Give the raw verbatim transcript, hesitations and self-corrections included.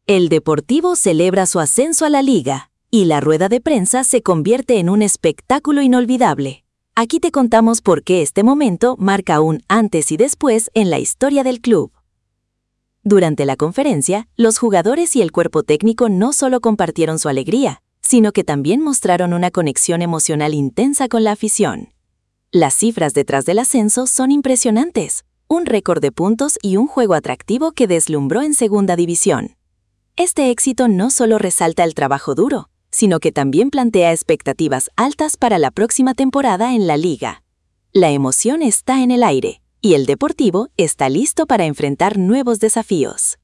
El Deportivo celebra su ascenso a la Liga y la rueda de prensa se convierte en un espectáculo inolvidable. Aquí te contamos por qué este momento marca un antes y después en la historia del club. Durante la conferencia, los jugadores y el cuerpo técnico no solo compartieron su alegría, sino que también mostraron una conexión emocional intensa con la afición. Las cifras detrás del ascenso son impresionantes, un récord de puntos y un juego atractivo que deslumbró en Segunda División. Este éxito no solo resalta el trabajo duro, sino que también plantea expectativas altas para la próxima temporada en la Liga. La emoción está en el aire, y el Deportivo está listo para enfrentar nuevos desafíos.